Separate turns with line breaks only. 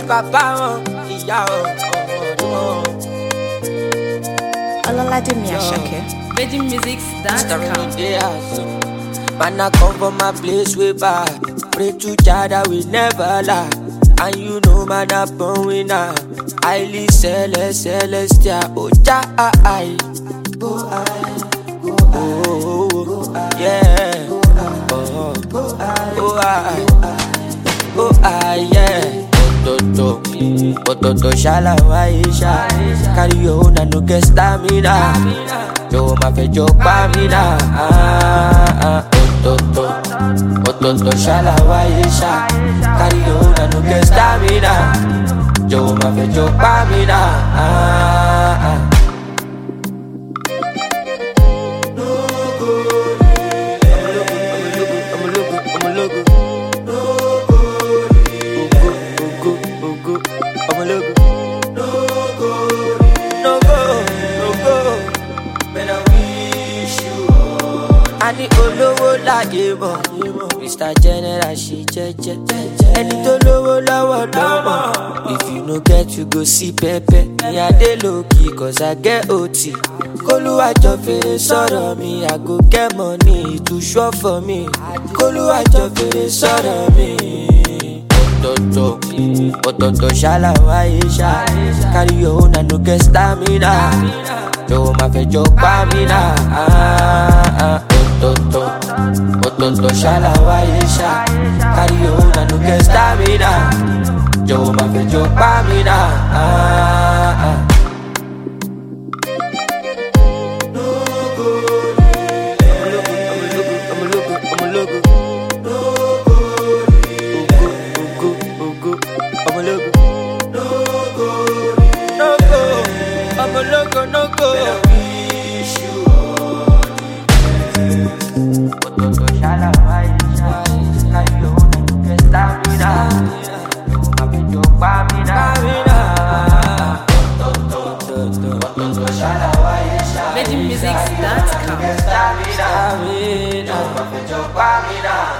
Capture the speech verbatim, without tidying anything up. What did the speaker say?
bàbá wọn, ìyá wọn, ọmọ wọn.
Ọlọ́ládé Àṣàkẹ́.
virgin music dot com.
Man, I come from my place way back. Pray to Jah that we never lie. And you know, man, I'm born winner. Highly celestial. Oh, Jah, I. Oh, I. Oh, yeah. Oh, oh, I. Oh, I, yeah. Ototo, ototo, shala, waisha. Carry your own and no get stamina. Yo, ma fe jo pa mi na. Ototo, ototo, shala, waisha. Carry your own and no get stamina. Yo, ma fe jo pa mi na. Ani olówó láyé mọ̀, Mister General ṣe jẹ́jẹ́. Ẹni tó lówó lọ́wọ́ lọ́mọ. If you no get you go see pẹpẹ. Ní adé lókì cause I get O T. Kólúwàjọ fèrè sọ̀rọ̀ mi, I go get money to show for me. Kólúwàjọ fèrè sọ̀rọ̀ mi. Ototo, ototo ṣálá wáyé ṣá. Carry your own and no get stamina. Yo, ma fe jo pa mi na. Ototo, ototo, shala waisha. Carry your own and no get stamina. Yo, ma fe jo pa mi na. No go, ototo shala waisha, carry your own and no get stamina. Ma fe jo pa mi na. Ototo, ototo shala waisha,
virgin music dot com.
Ma fe jo pa mi na.